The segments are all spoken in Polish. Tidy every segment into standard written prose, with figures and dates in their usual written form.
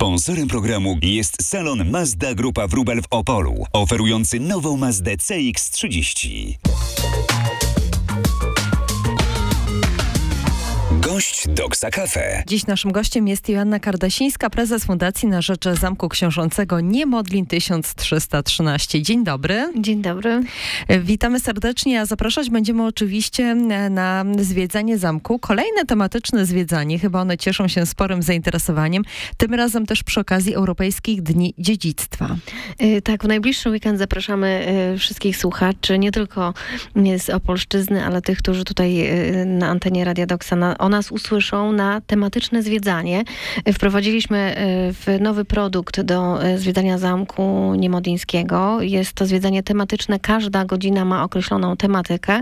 Sponsorem programu jest salon Mazda Grupa Wróbel w Opolu, oferujący nową Mazdę CX-30. Gość Doksa Cafe. Dziś naszym gościem jest Joanna Kardasińska, prezes Fundacji na rzecz Zamku Książącego Niemodlin 1313. Dzień dobry. Dzień dobry. Witamy serdecznie, a zapraszać będziemy oczywiście na zwiedzanie zamku. Kolejne tematyczne zwiedzanie, chyba one cieszą się sporym zainteresowaniem. Tym razem też przy okazji Europejskich Dni Dziedzictwa. Tak, w najbliższy weekend zapraszamy wszystkich słuchaczy, nie tylko z Opolszczyzny, ale tych, którzy tutaj na antenie Radia Doksa o nas usłyszą, na tematyczne zwiedzanie. Wprowadziliśmy nowy produkt do zwiedzania Zamku Niemodlińskiego. Jest to zwiedzanie tematyczne. Każda godzina ma określoną tematykę.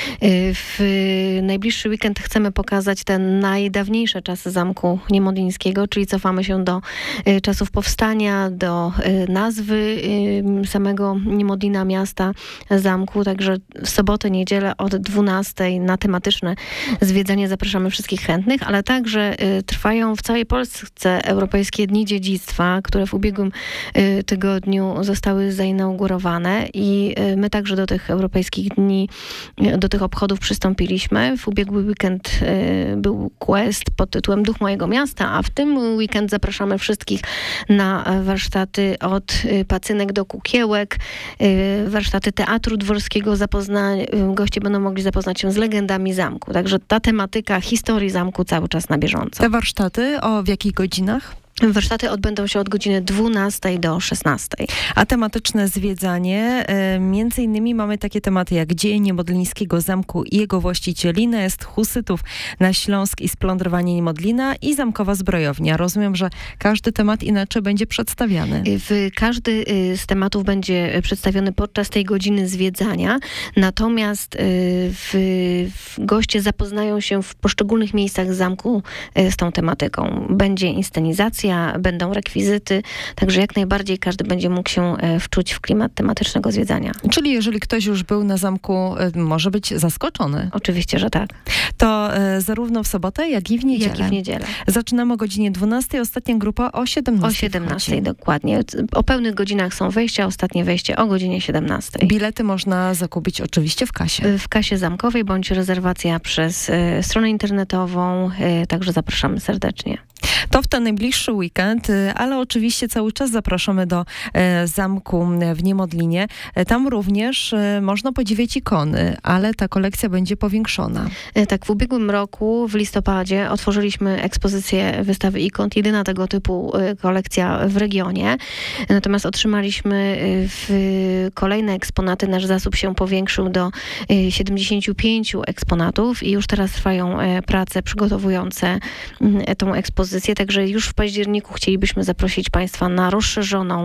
W najbliższy weekend chcemy pokazać te najdawniejsze czasy Zamku Niemodlińskiego, czyli cofamy się do czasów powstania, do nazwy samego Niemodlina, miasta, zamku. Także w sobotę, niedzielę od 12 na tematyczne zwiedzanie zapraszamy wszystkich chętnych, ale także trwają w całej Polsce Europejskie Dni Dziedzictwa, które w ubiegłym tygodniu zostały zainaugurowane i my także do tych europejskich dni, do tych obchodów przystąpiliśmy. W ubiegły weekend był quest pod tytułem Duch mojego miasta, a w tym weekend zapraszamy wszystkich na warsztaty od pacynek do kukiełek, warsztaty teatru dworskiego, goście będą mogli zapoznać się z legendami zamku. Także ta tematyka historii zamku cały czas na bieżąco. Te warsztaty w jakich godzinach? Warsztaty odbędą się od godziny 12 do 16. A tematyczne zwiedzanie, między innymi mamy takie tematy jak dzieje Niemodlińskiego Zamku i jego właścicieli, najazd husytów na Śląsk i splądrowanie Niemodlina i zamkowa zbrojownia. Rozumiem, że każdy temat inaczej będzie przedstawiany. Każdy z tematów będzie przedstawiony podczas tej godziny zwiedzania, natomiast goście zapoznają się w poszczególnych miejscach zamku z tą tematyką. Będzie inscenizacja, będą rekwizyty, także jak najbardziej każdy będzie mógł się wczuć w klimat tematycznego zwiedzania. Czyli jeżeli ktoś już był na zamku, może być zaskoczony. Oczywiście, że tak. To zarówno w sobotę, jak i w niedzielę. Zaczynamy o godzinie 12, ostatnia grupa o 17. O 17, dokładnie. O pełnych godzinach są wejścia, ostatnie wejście o godzinie 17. Bilety można zakupić oczywiście w kasie. W kasie zamkowej, bądź rezerwacja przez stronę internetową, także zapraszamy serdecznie. To w ten najbliższy weekend, ale oczywiście cały czas zapraszamy do zamku w Niemodlinie. Tam również można podziwiać ikony, ale ta kolekcja będzie powiększona. Tak, w ubiegłym roku, w listopadzie, otworzyliśmy ekspozycję wystawy ikon, jedyna tego typu kolekcja w regionie. Natomiast otrzymaliśmy kolejne eksponaty. Nasz zasób się powiększył do 75 eksponatów i już teraz trwają prace przygotowujące tą ekspozycję. Także już w październiku chcielibyśmy zaprosić Państwa na rozszerzoną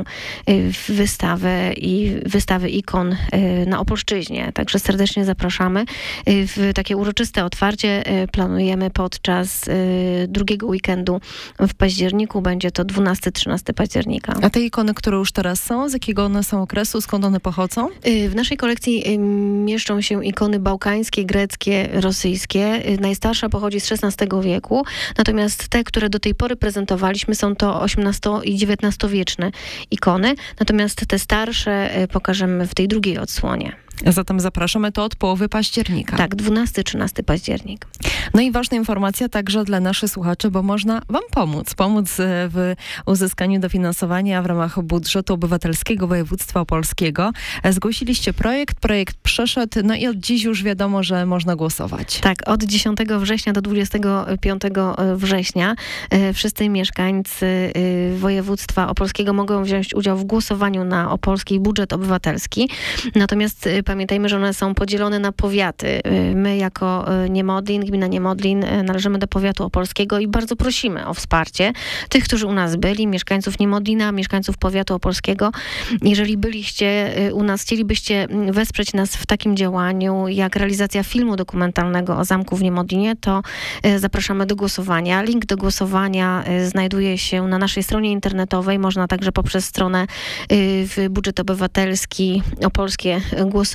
wystawę ikon na Opolszczyźnie. Także serdecznie zapraszamy. W takie uroczyste otwarcie planujemy podczas drugiego weekendu w październiku. Będzie to 12-13 października. A te ikony, które już teraz są, z jakiego one są okresu, skąd one pochodzą? W naszej kolekcji mieszczą się ikony bałkańskie, greckie, rosyjskie. Najstarsza pochodzi z XVI wieku, natomiast te, które do tej pory prezentowaliśmy, są to XVIII i XIX-wieczne ikony, natomiast te starsze pokażemy w tej drugiej odsłonie. Zatem zapraszamy to od połowy października. Tak, 12-13 październik. No i ważna informacja także dla naszych słuchaczy, bo można wam pomóc w uzyskaniu dofinansowania w ramach budżetu obywatelskiego województwa opolskiego. Zgłosiliście projekt przeszedł, no i od dziś już wiadomo, że można głosować. Tak, od 10 września do 25 września wszyscy mieszkańcy województwa opolskiego mogą wziąć udział w głosowaniu na opolski budżet obywatelski. Natomiast pamiętajmy, że one są podzielone na powiaty. My jako Niemodlin, gmina Niemodlin, należymy do powiatu opolskiego i bardzo prosimy o wsparcie tych, którzy u nas byli, mieszkańców Niemodlina, mieszkańców powiatu opolskiego. Jeżeli byliście u nas, chcielibyście wesprzeć nas w takim działaniu, jak realizacja filmu dokumentalnego o zamku w Niemodlinie, to zapraszamy do głosowania. Link do głosowania znajduje się na naszej stronie internetowej. Można także poprzez stronę Budżet Obywatelski Opolskie głosować.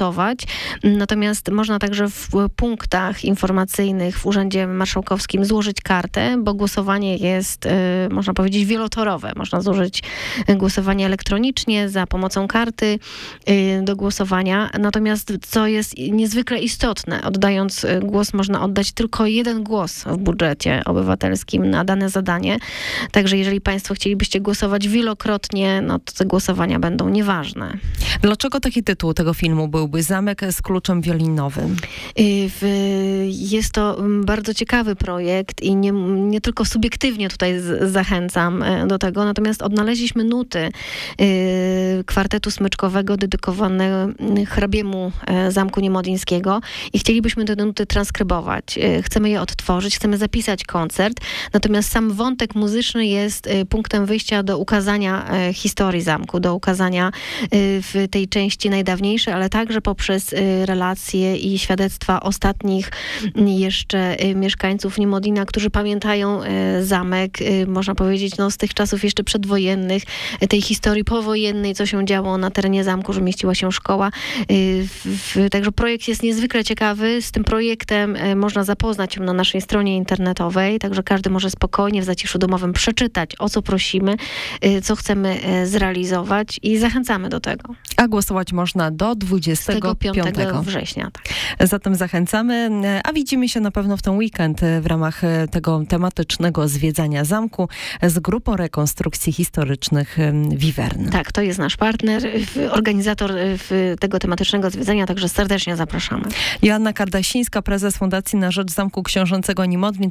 głosować. Natomiast można także w punktach informacyjnych w Urzędzie Marszałkowskim złożyć kartę, bo głosowanie jest, można powiedzieć, wielotorowe. Można złożyć głosowanie elektronicznie za pomocą karty do głosowania. Natomiast co jest niezwykle istotne, oddając głos można oddać tylko jeden głos w budżecie obywatelskim na dane zadanie. Także jeżeli państwo chcielibyście głosować wielokrotnie, no to te głosowania będą nieważne. Dlaczego taki tytuł tego filmu byłby Zamek z kluczem wiolinowym? Jest to bardzo ciekawy projekt i nie tylko subiektywnie tutaj zachęcam do tego, natomiast odnaleźliśmy nuty kwartetu smyczkowego dedykowane hrabiemu Zamku Niemodlińskiego i chcielibyśmy te nuty transkrybować. Chcemy je odtworzyć, chcemy zapisać koncert, natomiast sam wątek muzyczny jest punktem wyjścia do ukazania historii zamku, do ukazania w tej części najdawniejszej, ale także poprzez relacje i świadectwa ostatnich jeszcze mieszkańców Niemodlina, którzy pamiętają zamek, można powiedzieć, no, z tych czasów jeszcze przedwojennych, tej historii powojennej, co się działo na terenie zamku, że mieściła się szkoła. Także projekt jest niezwykle ciekawy. Z tym projektem można zapoznać się na naszej stronie internetowej, także każdy może spokojnie w zaciszu domowym przeczytać, o co prosimy, co chcemy zrealizować i zachęcamy do tego. A głosować można do 25 września. Tak. Zatem zachęcamy, a widzimy się na pewno w ten weekend w ramach tego tematycznego zwiedzania zamku z grupą rekonstrukcji historycznych Wiwern. Tak, to jest nasz partner, organizator tego tematycznego zwiedzania, także serdecznie zapraszamy. Joanna Kardasińska, prezes Fundacji na Rzecz Zamku Książęcego Niemodlin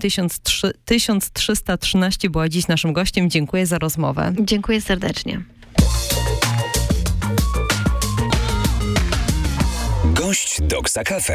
1313 była dziś naszym gościem. Dziękuję za rozmowę. Dziękuję serdecznie. Gość Doksa Cafe.